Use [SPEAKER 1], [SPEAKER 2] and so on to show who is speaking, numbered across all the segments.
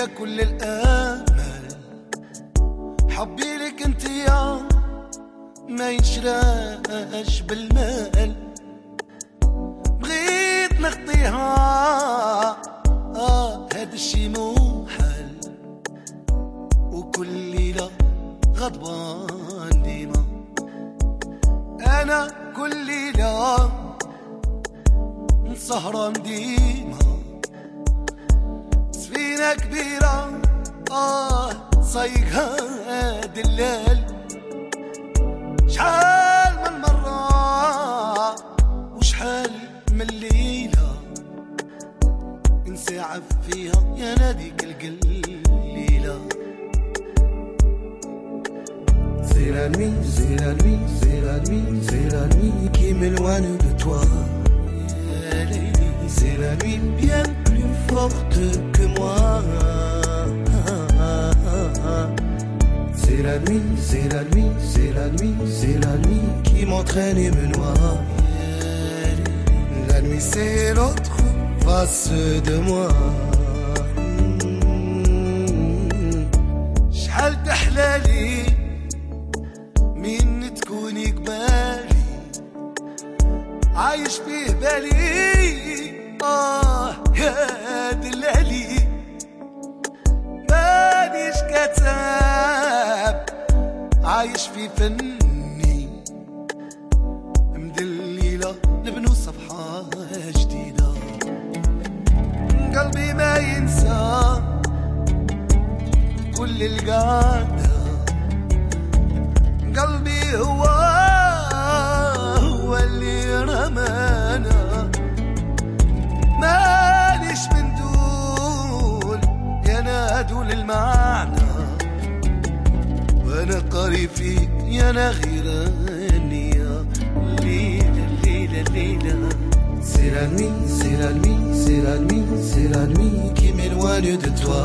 [SPEAKER 1] فيا كل الامل، حبي لك انت يا ما ينشراش بالمال، بغيت نخطيها هذا الشي مو حل، وكل ليلة غضبان ديما، انا كل ليلة سهران ديما، سفينة كبيرة صايقها دلال، شحال من مرة وشحال من ليلة نساعف فيها يا ناديك القليلة. C'est la nuit, c'est la nuit, c'est la nuit, c'est la nuit qui m'éloigne de toi. C'est la nuit bien plus forte que moi. C'est la nuit, c'est la nuit, c'est la nuit, c'est la nuit qui m'entraîne et me noie. La nuit c'est l'autre face de moi. شحال تحلالي من تكوني قبالي، عايش فيه بالي يا دلالي، مانيش كتاب عايش في فني، مدليلة نبنو صفحة جديدة، قلبي ما ينسى كل القعدة، قلبي هو اللي رمانا، ماليش من دول يا نادول المعنى، وانا قاري فيك يا نغيراني يا ليلة ليلة ليلة. C'est la nuit, c'est la nuit, c'est la nuit, c'est la nuit qui m'éloigne de toi.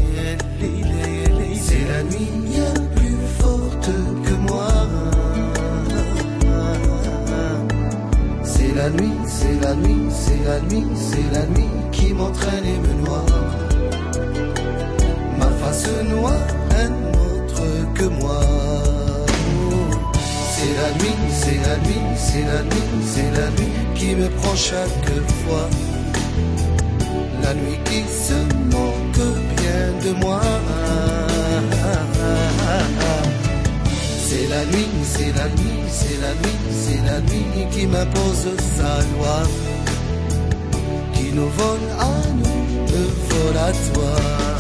[SPEAKER 1] C'est la nuit bien plus forte que moi. C'est la nuit, c'est la nuit, c'est la nuit, c'est la nuit qui m'entraîne et me noie. Ma face noie un autre que moi. C'est la nuit, c'est la nuit, c'est la nuit, c'est la nuit qui me prend chaque fois. La nuit qui se moque bien de moi. C'est la nuit, c'est la nuit, c'est la nuit, c'est la nuit qui m'impose sa loi, qui nous vole à nous, me vole à toi.